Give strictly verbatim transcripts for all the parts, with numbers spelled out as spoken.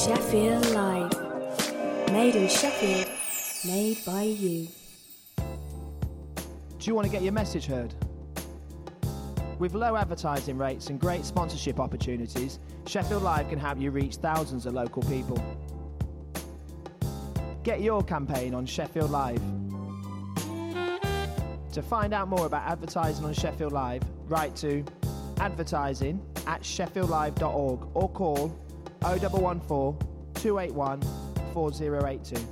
Sheffield Live. Made in Sheffield, made by you. Do you want to get your message heard? With low advertising rates and great sponsorship opportunities, Sheffield Live can help you reach thousands of local people. Get your campaign on Sheffield Live. To find out more about advertising on Sheffield Live, write to advertising at sheffield live dot org or call oh one one four, two eight one, four oh eight two.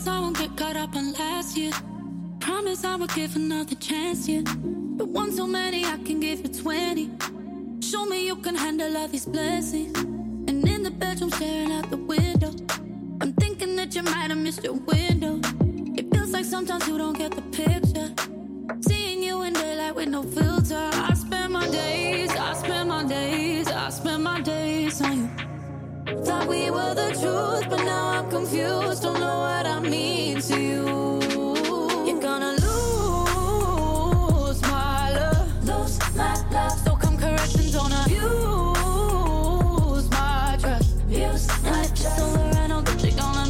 Promise I won't get caught up on last year. Promise I will give another chance, yeah. But one too many, I can give you twenty. Show me you can handle all these blessings. And in the bedroom staring out the window, I'm thinking that you might have missed your window. It feels like sometimes you don't get the picture. Seeing you in daylight with no filter. I spend my days, I spend my days, I spend my days on you. Thought we were the truth, but now I'm confused. Don't know what I mean to you. You're gonna lose my love, lose my love. So come corrections on a use my trust, use my trust. So I know that you're gonna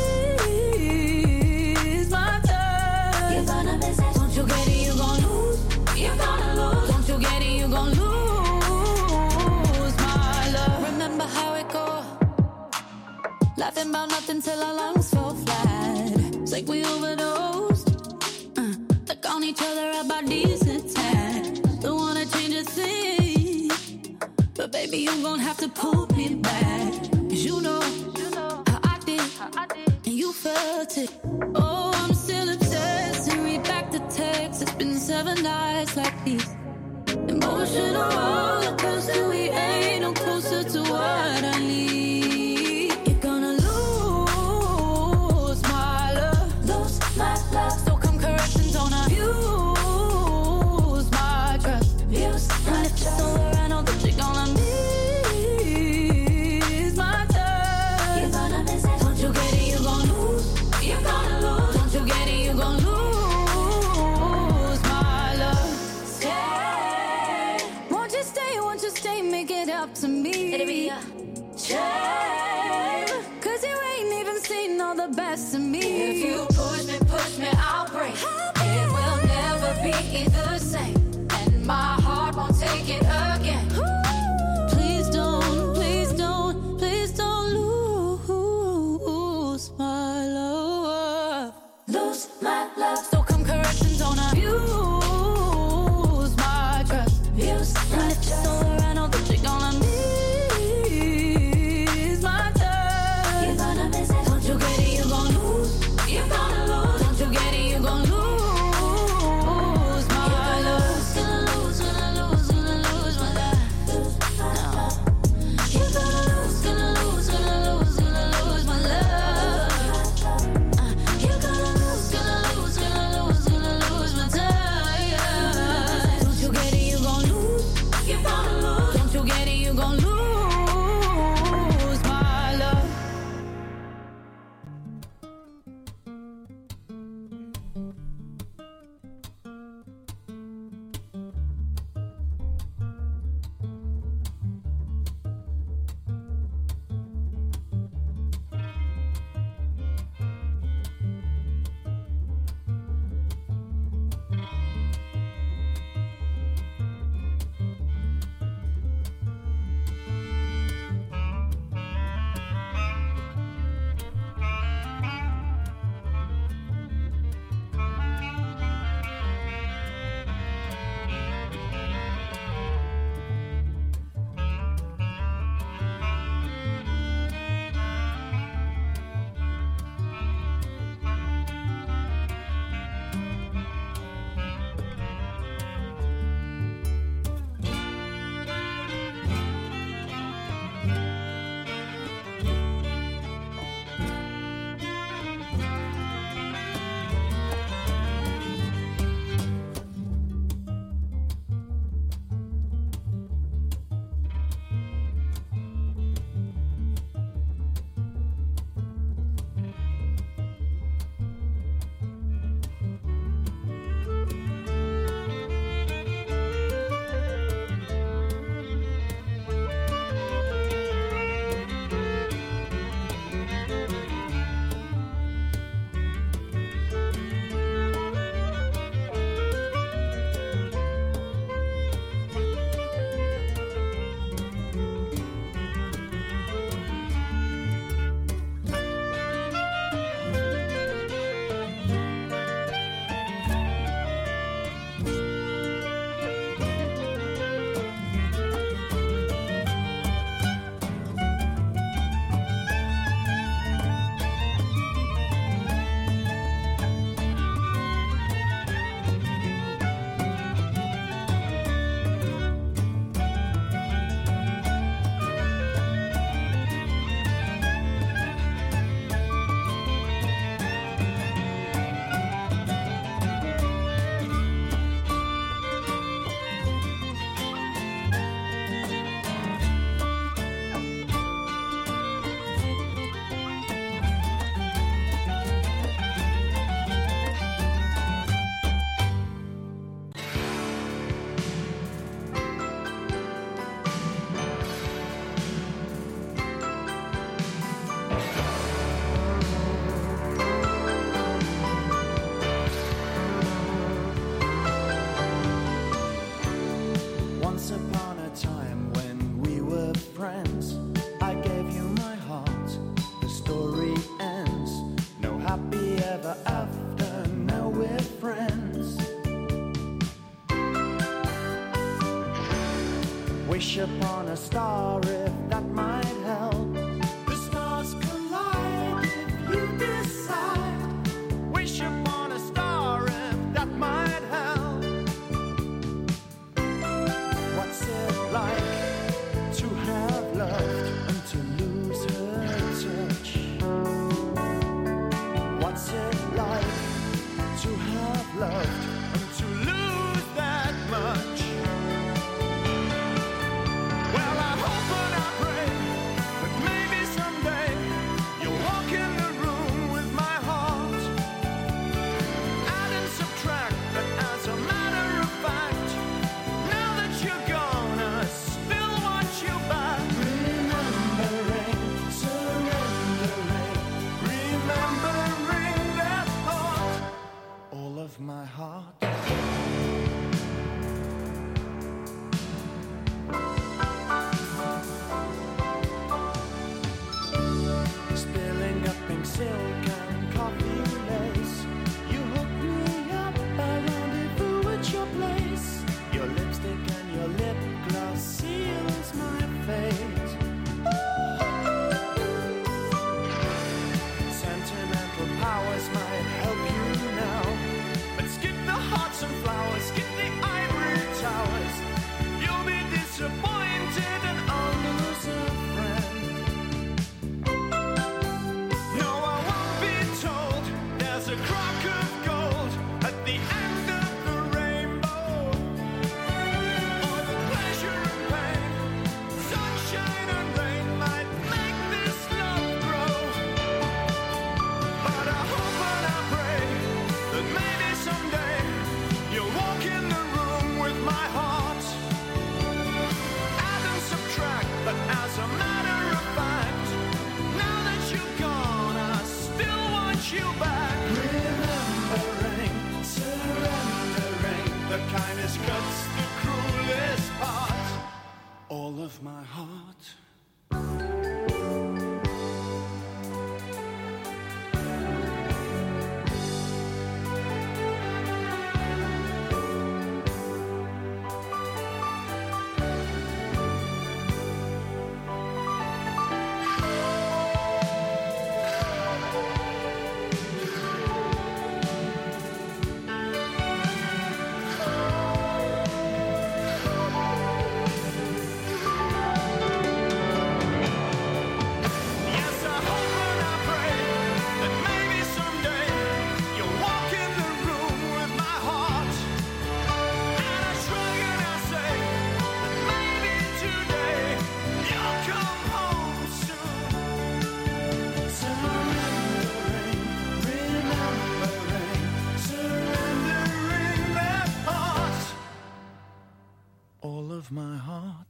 miss my touch. You're gonna miss it. Don't you get it? You're gonna lose. You're gonna lose. Don't you get it? You're gonna lose my love. Remember how it goes? Laughing about nothing till our lungs fall flat. It's like we overdosed. Uh, stuck on each other about decent time. Don't wanna change a thing, but baby, you gon' have to pull me back. Cause you know, you know how I did, how I did, and you felt it. Oh, I'm still obsessed and read back the text. It's been seven nights like these. Emotional roller coaster, we ain't no closer to what I need. So come corrections on a use my trust, use my trust. So I know that you're gonna miss my touch. You're gonna miss it. Don't you get it? You're gonna lose. You're gonna lose. Don't you get it? You're gonna lose my love. Stay. Won't you stay Wish upon a star if that might help. The stars collide if you decide. Wish upon a star if that might help. What's it like to have loved and to lose her touch? What's it like to have loved and to lose that much? Well, I hope and I pray that maybe someday you'll walk in the room with my heart. Add and subtract, but as a matter of fact, now that you're gone, I still want you back. Remembering, surrendering, remembering that thought, all of my heart. Spilling up pink silk and coffee lace, you hook me up, I rendezvous at your place. Your lipstick and your lip gloss seals my fate. Sentimental powers might help you now, but skip the hearts and flowers, skip the ivory towers. You'll be disappointed and I'll lose a friend. No, I won't be told there's a crock of gold at the end of the rainbow. Or the pleasure and pain, sunshine and rain might make this love grow. But I hope and I pray that maybe someday you'll walk in the room with my heart. Add and subtract, but as a matter of fact, now that you're gone, I still want you back. Remembering, surrendering, the kindest cuts the cruelest part, all of my heart. Yes, I hope and I pray that maybe someday you'll walk in the room with my heart. And I shrug and I say that maybe today you'll come home soon. Surrendering, remembering, surrendering that heart, all of my heart.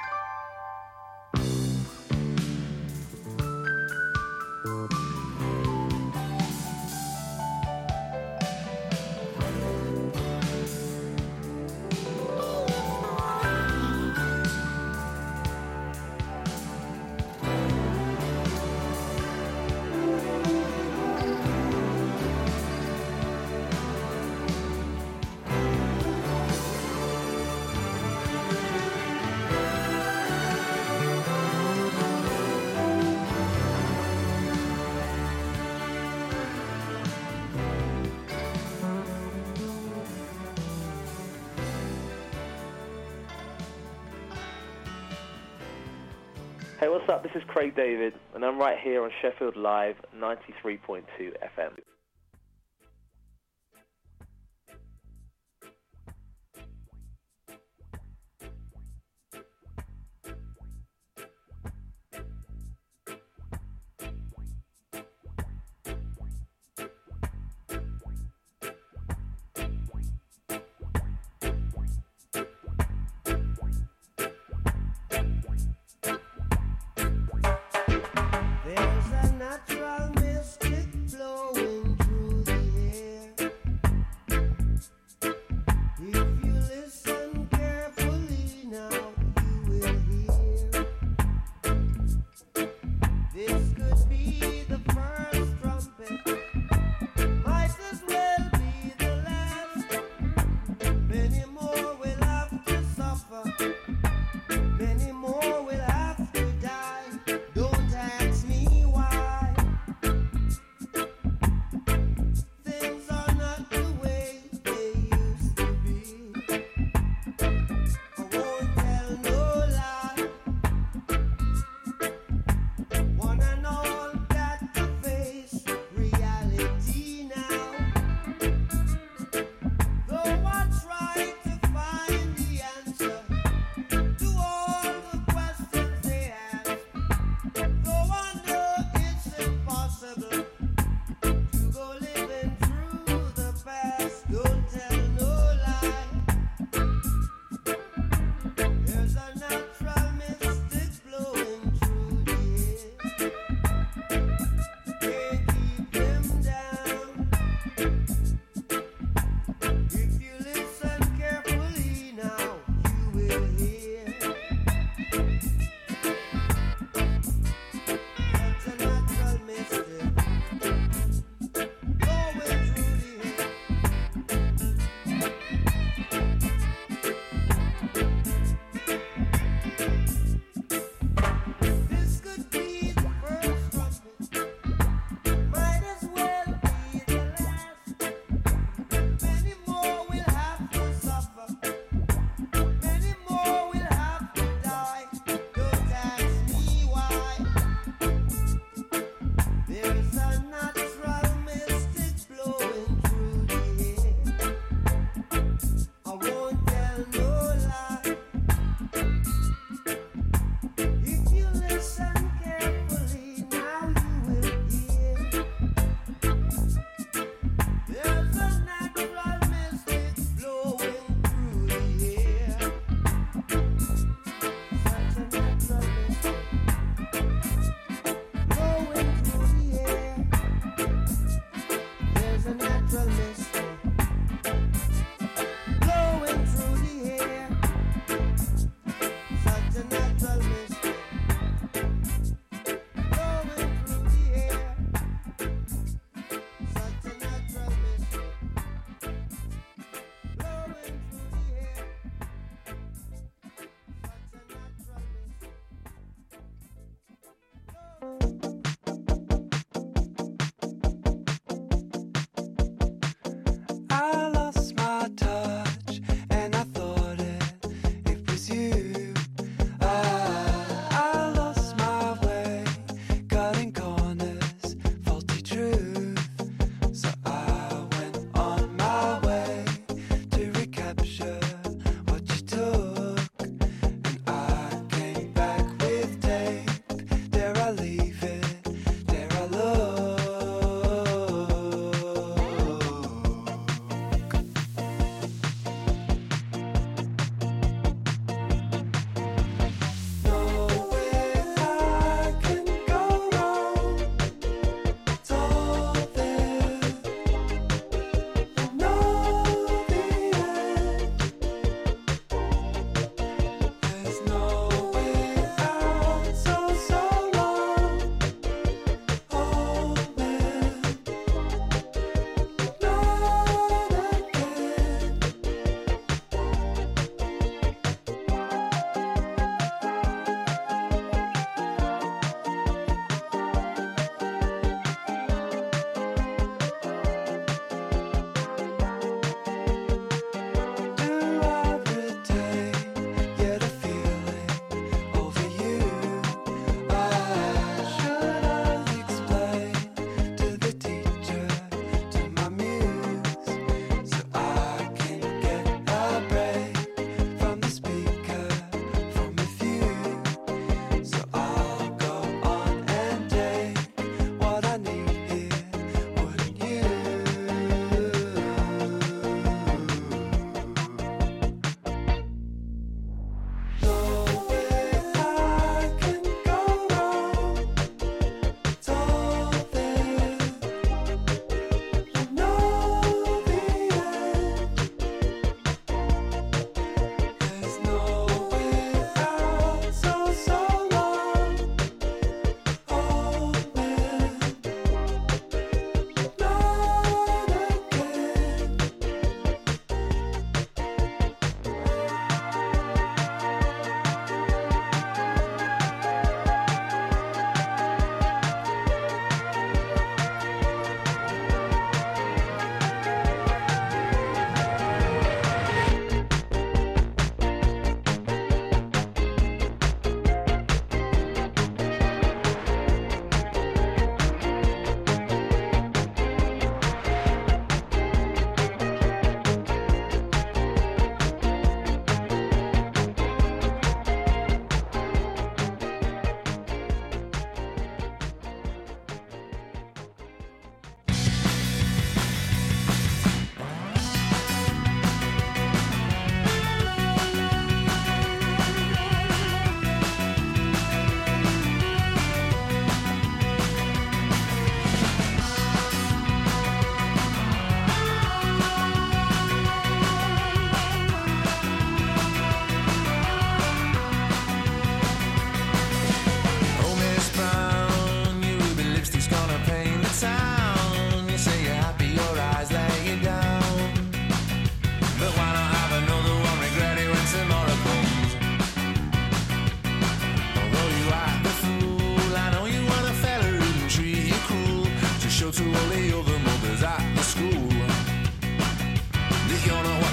Hey, what's up? This is Craig David, and I'm right here on Sheffield Live ninety-three point two F M. There's a natural mystic flowing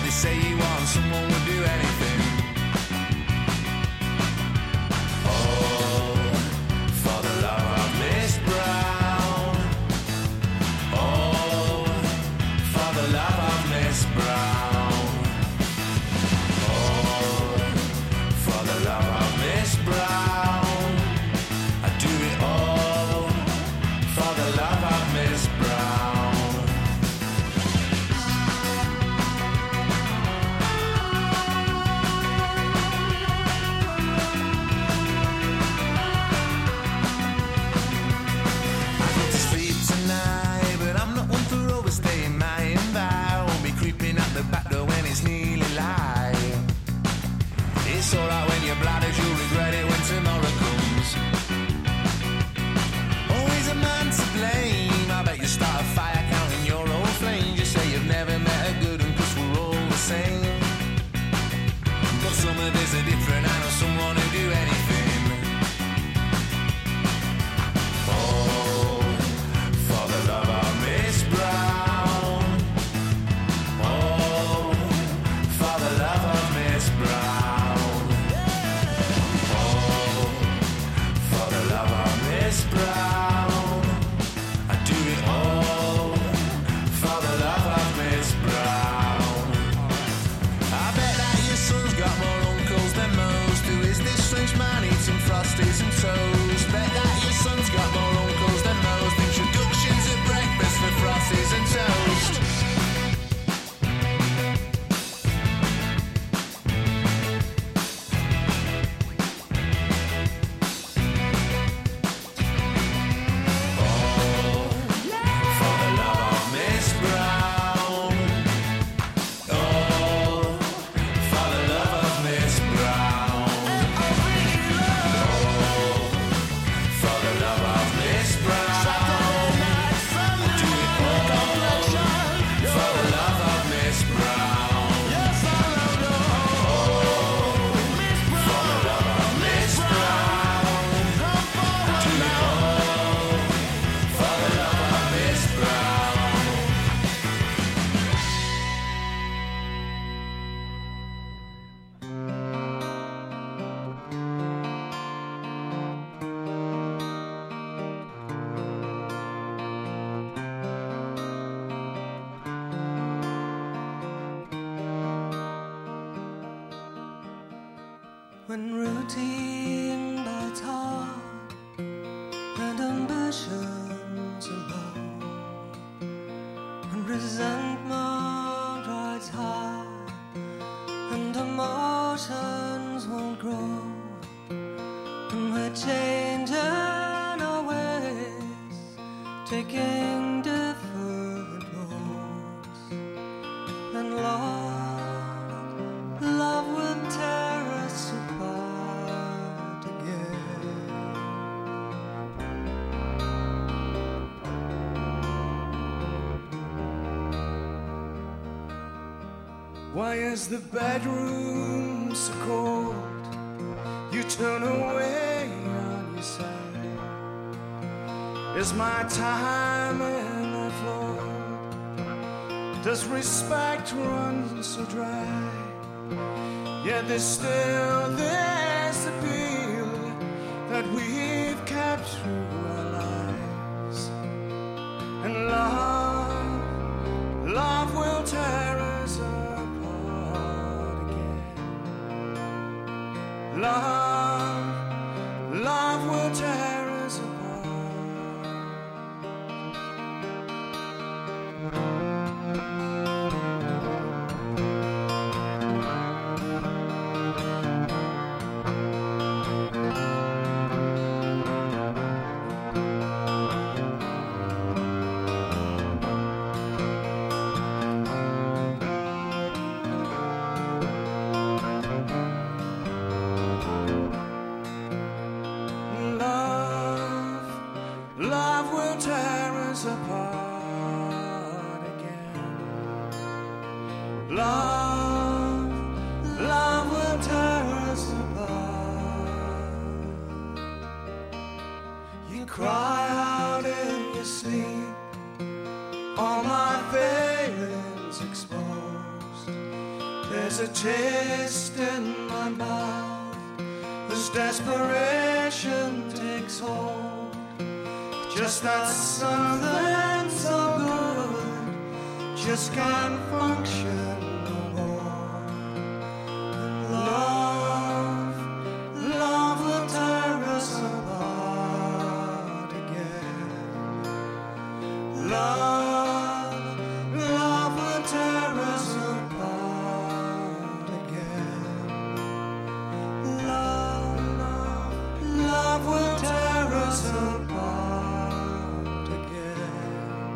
you say you want, someone would do anything. Oh, for the love of Miss Brown. Oh, for the love of Miss Brown. Oh, for the love of Miss Brown. I do it all for the love of Miss Brown. It's alright when you're blooded, you'll regret it when tomorrow comes. Always a man to blame. I bet you start a fire counting your own flames. You say you've never met a good one cause we're all the same. But some of us are different, I know someone who'd do anything. Oh, for the love of Miss Brown. Oh, for the love of Miss Brown. Miss Brown, I do it all for the love of Miss Brown. I bet that your son's got more uncles than most. Who is this strange man eating frosties and toast? Bet that your son's got more uncles than most. Introductions at breakfast for frosties and toast. When routine bites hard and ambitions are low, when resentment rides high and emotions won't grow, and we're changing our ways, taking different roads, and love, love will tear us apart again. Why is the bedroom so cold? You turn away on your side. Is my time in the flood? Does respect run so dry? Yet there's still this appeal that we've kept through our lives. And love, love will tear us apart again. Love, love will tear us apart. There's a taste in my mouth as desperation takes hold. Just that something so good just can't function no more. Love, love will tear us apart again. Love, love will tear us apart again. Love, love, love will tear us apart again.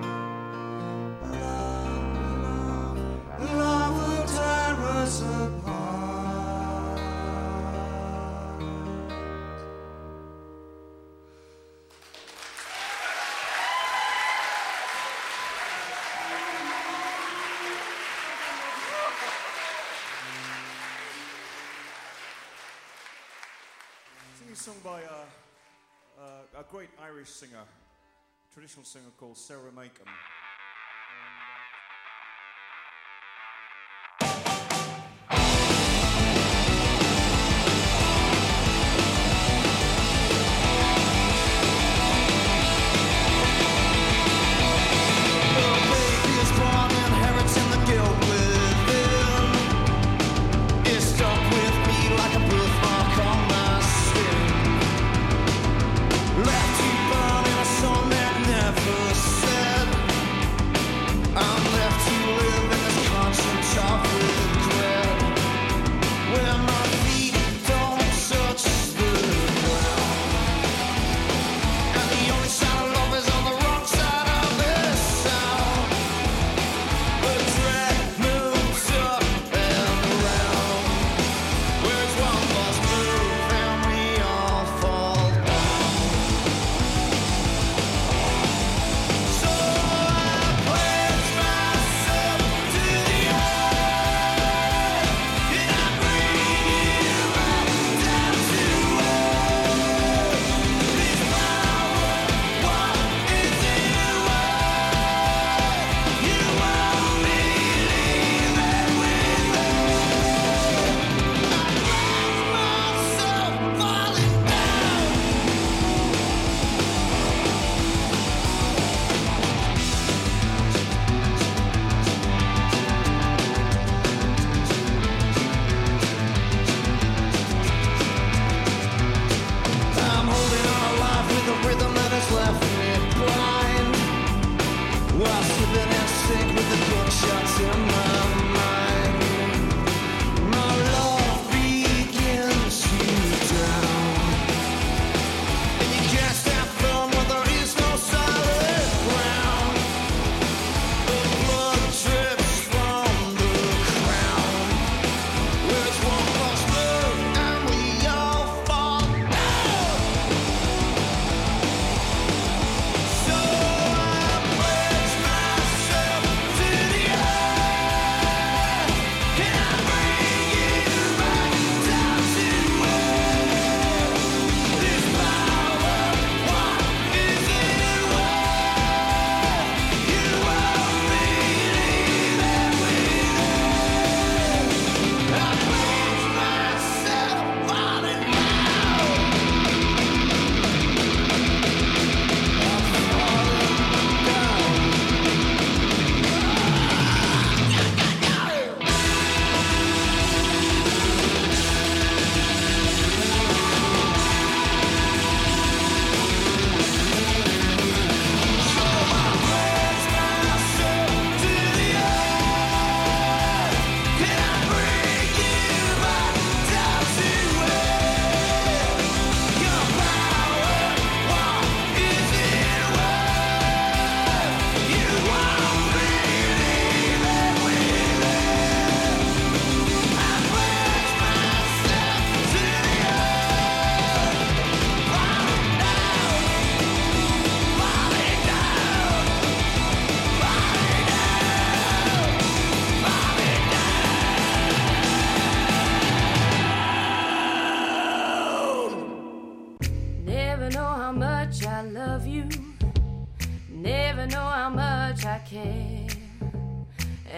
Love, love, love will tear us apart. Singing a song by uh, uh, a great Irish singer, traditional singer called Sarah Makem.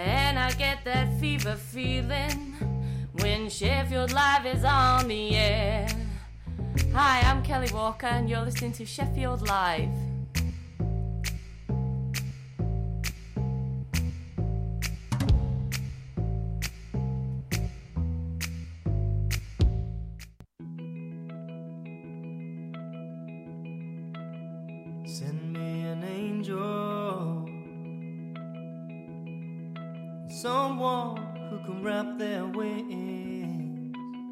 And I get that fever feeling when Sheffield Live is on the air. Hi, I'm Kelly Walker and you're listening to Sheffield Live. Send me an angel, someone who can wrap their wings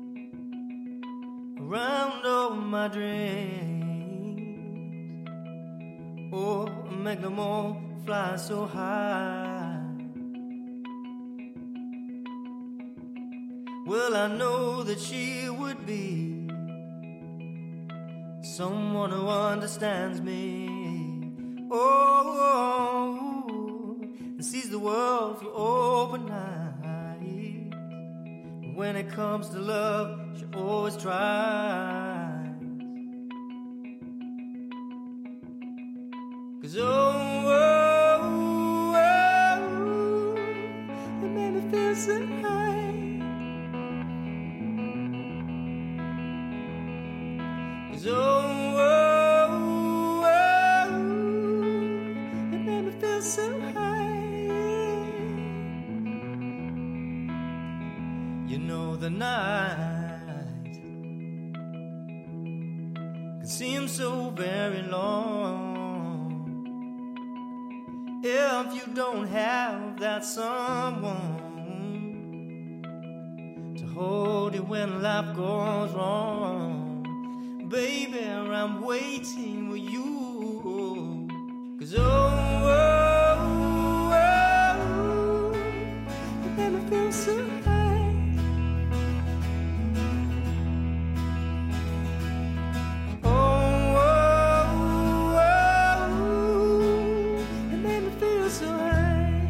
around all my dreams, or make them all fly so high. Well, I know that she would be someone who understands me, oh, oh, and sees the world through open eyes. When it comes to love, she always tries. 'Cause oh, oh, oh, it made me feel so high. 'Cause oh, oh, oh, it made me feel so high. You know the night can seem so very long if you don't have that someone to hold you when life goes wrong. Baby, I'm waiting for you. 'Cause oh, oh, oh, it made me feel so high. Oh, oh, oh, it made me feel so high.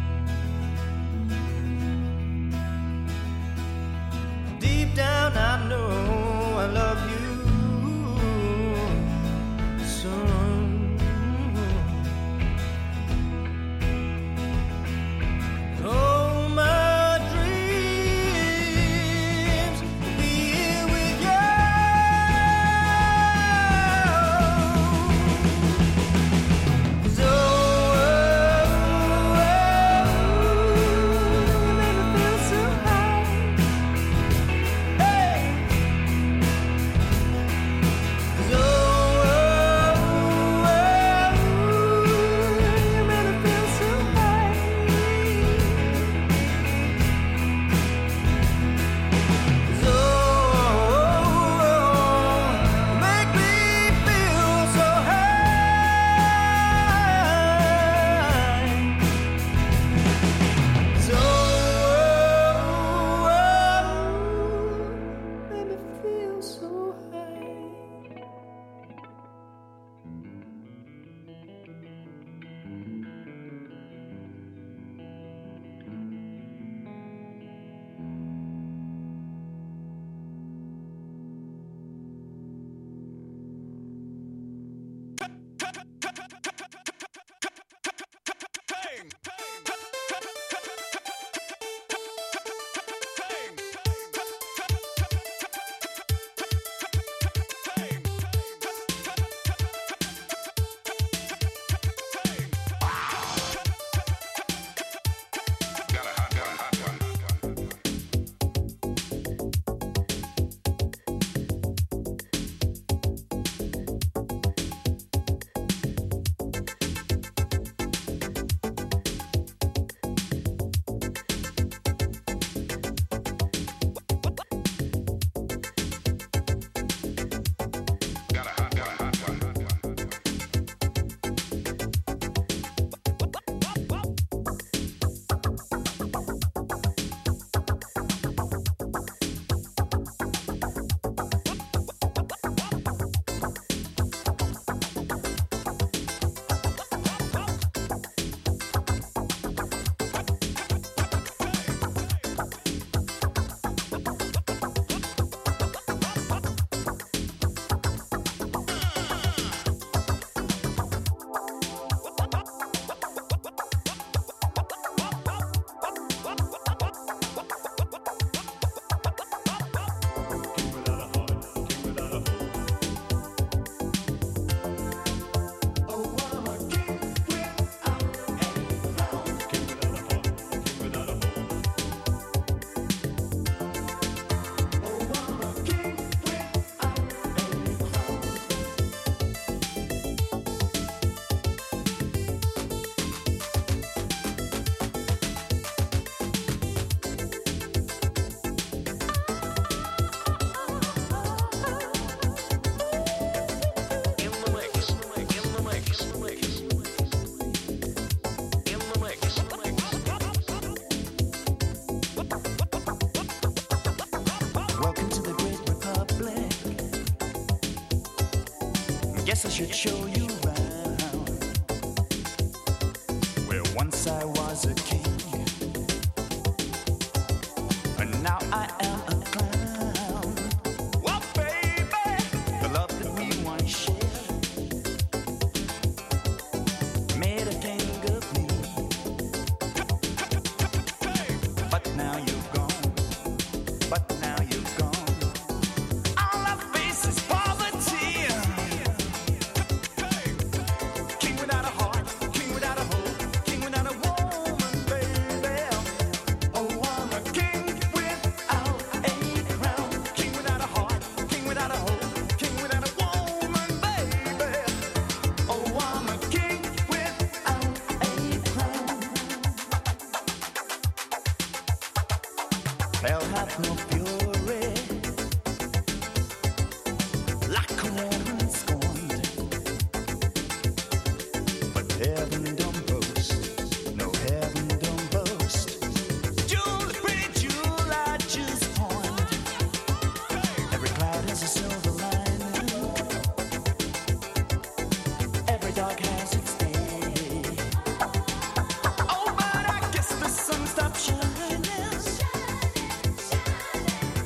Deep down I know I love you. Oh, my dreams Guess I should show you around where once I was a king, and now I am a clown. Well, baby, the love that we once shared made a king of me. But now you've gone, but now you've gone. All I face is poverty. King without a heart, king without a hope, king without a woman, baby. Oh, I'm a king without a crown. King without a heart, king without a hope, king without a woman, baby. Oh, I'm a king without a crown. Hell hath no fury, like a woman scorned. But heaven don't boast, no heaven don't boast. Jewel, pretty jewel, I just pawned. Every cloud has a silver lining. Every dark has its day. Oh, but I guess the sun stopped shining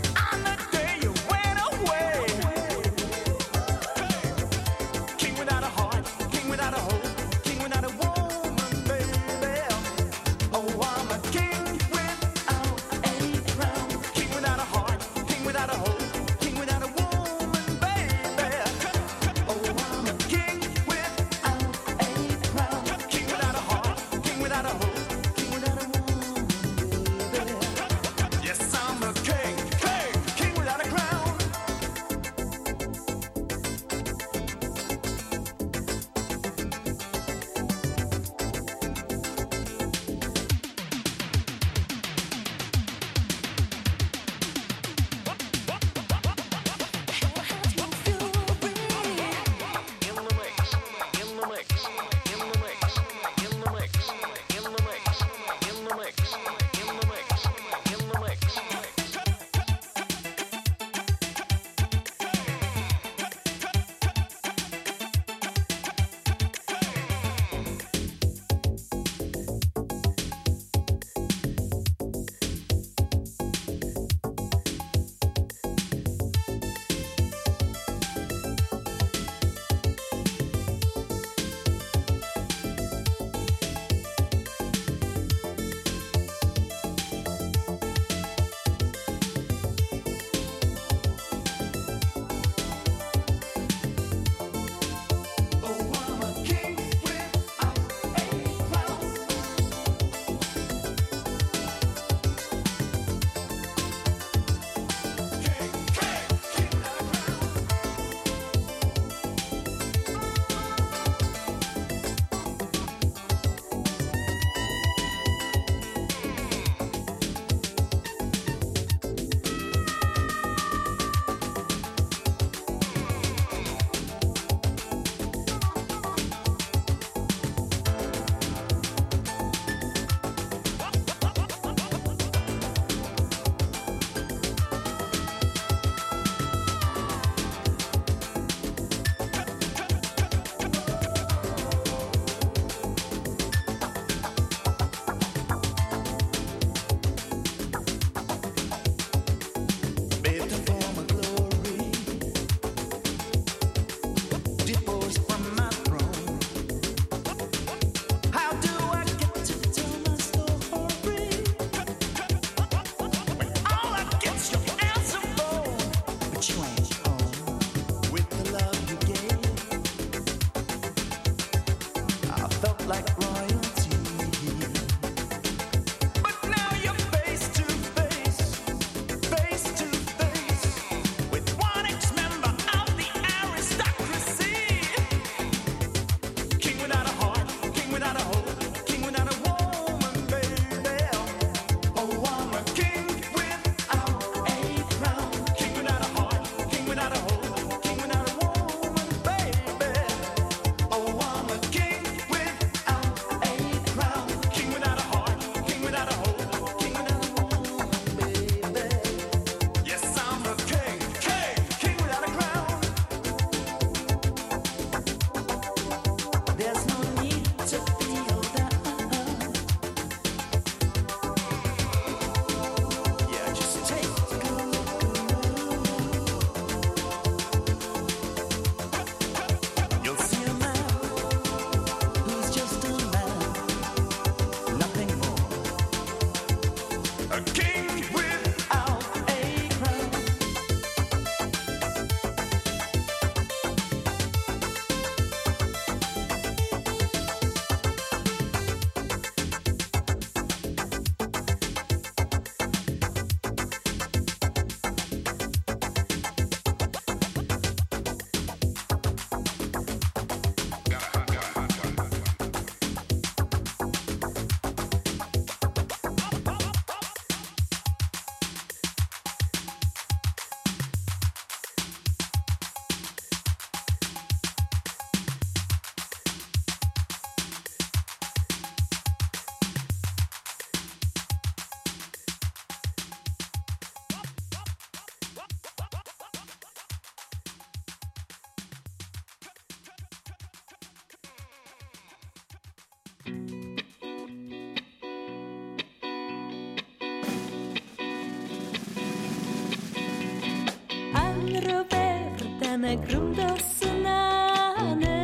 na grunda sanane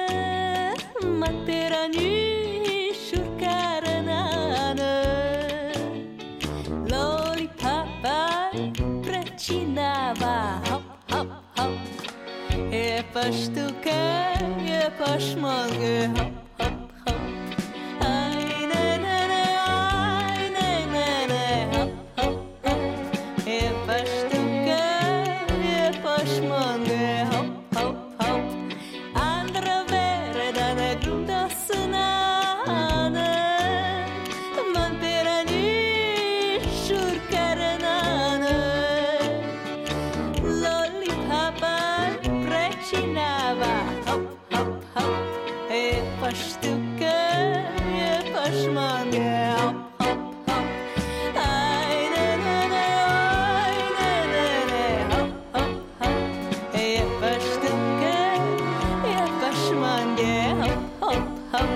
materani shurkaranana lollipop precinava hop hop hop e pastuka e pashmalge hop hop hop ay na na na ay na na na hop hop hop e pastuka e pashmalge hop hop hop andra verda na grunda sanana manterani shurkaranana lollipop precinava hop hop hop e pastuka e pashmalge hop hop hop ay na na na ay na na na hop hop hop e pastuka e pashmalge hop hop hop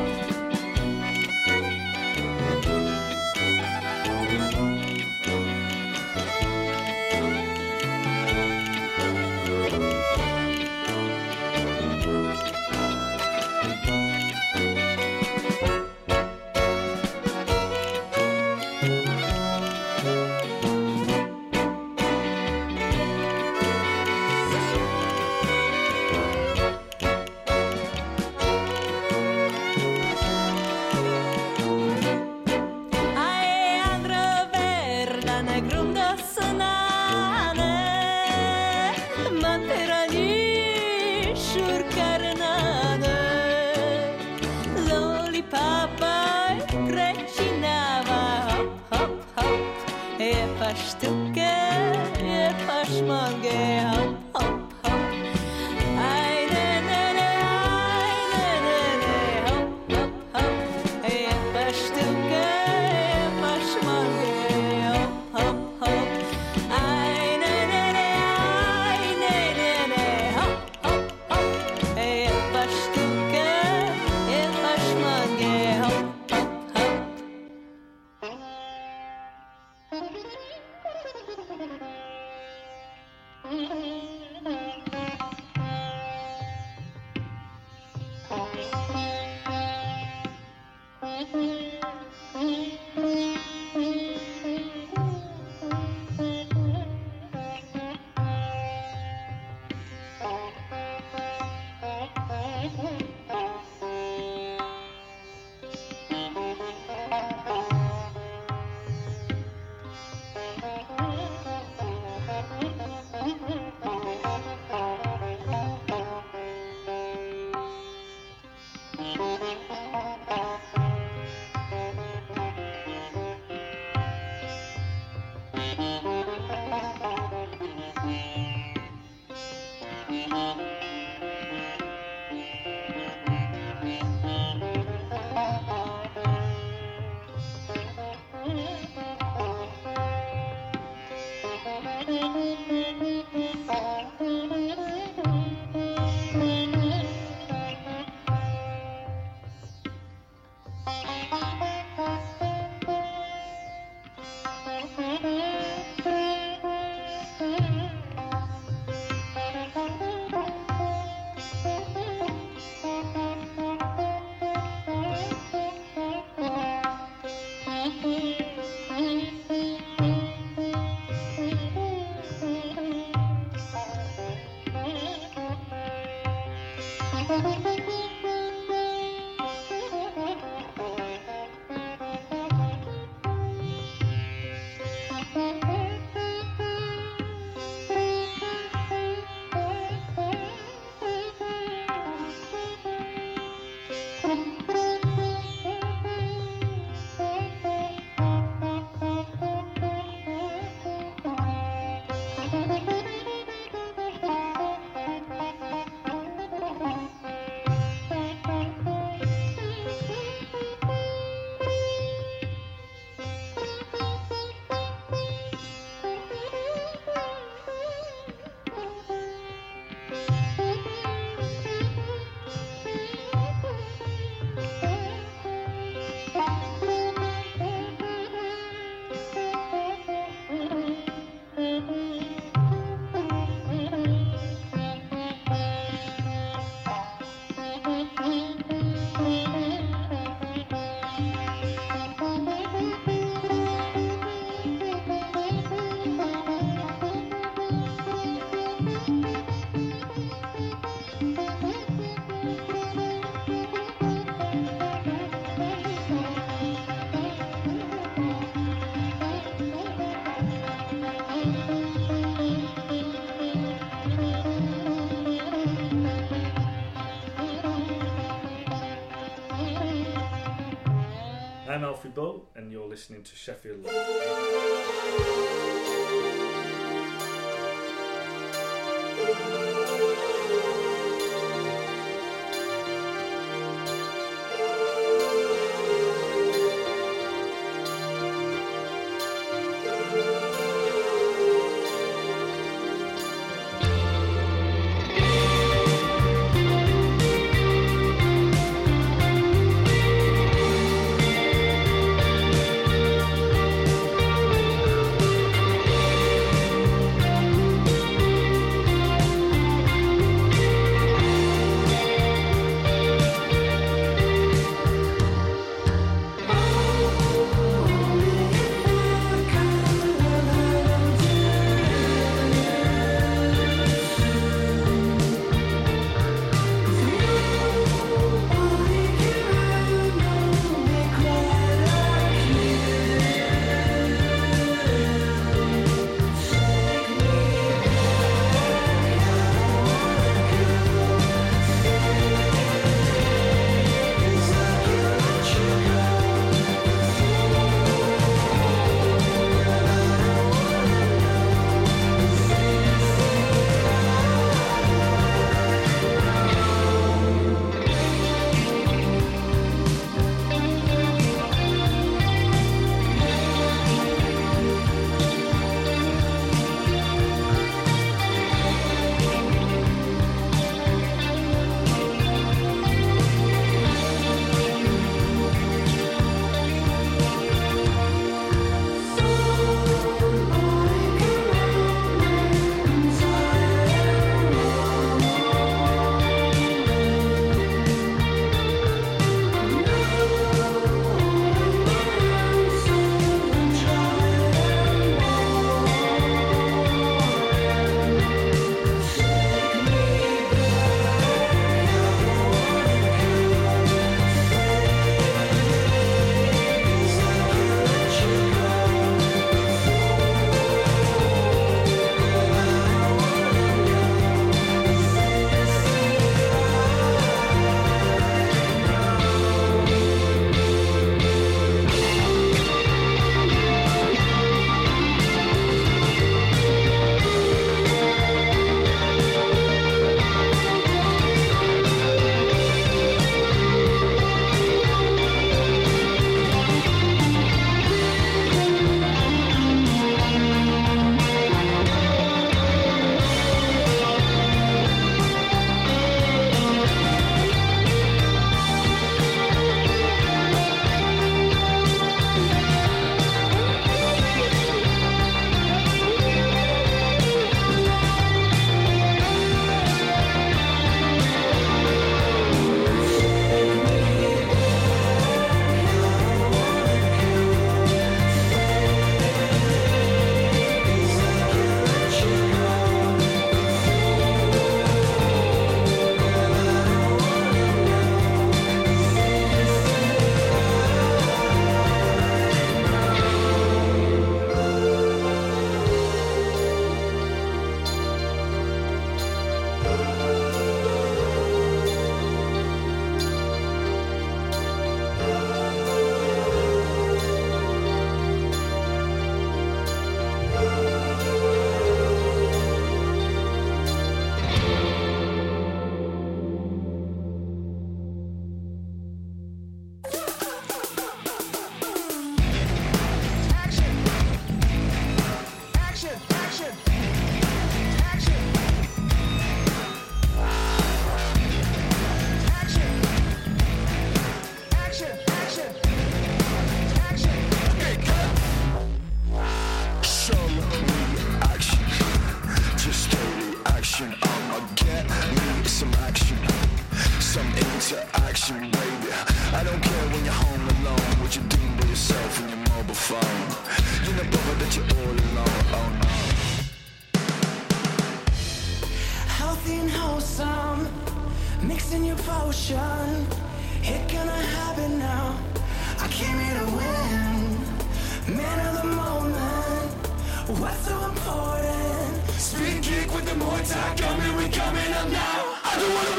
Ai andra verda na grunda sanane manterani shurkaranana lollipop precinava hop hop hop e pastuka e pashmalge hop hop hop ay na na na ay na na na hop hop hop e pastuka e pashmalge hop hop hop ay na na na ay na na na hop hop hop e pastuka e pashmalge hop hop hop Alfie Bull, and you're listening to Sheffield Live.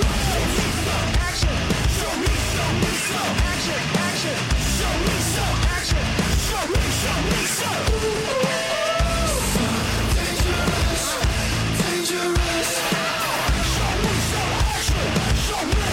Action, show me some action, action, show me some Show me so. So dangerous, dangerous. Show me some action, show me.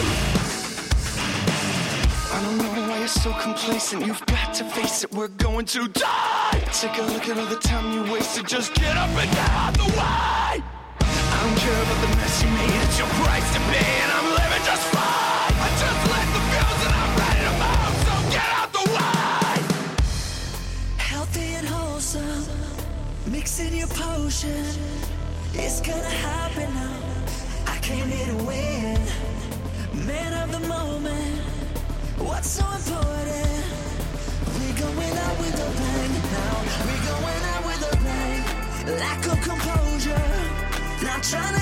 I don't know why you're so complacent. You've got to face it, we're going to die. Take a look at all the time you wasted. Just get up and get out the way. I don't care about the mess you made. It's your price to pay, and I'm living just fine. I just lit the fuse and I'm ready to move. So get out the way. Healthy and wholesome, mixing your potion. It's gonna happen now. I came here to win. Man of the moment. What's so important? We going out with a bang now. We going out with a bang. Lack of composure. Not trying to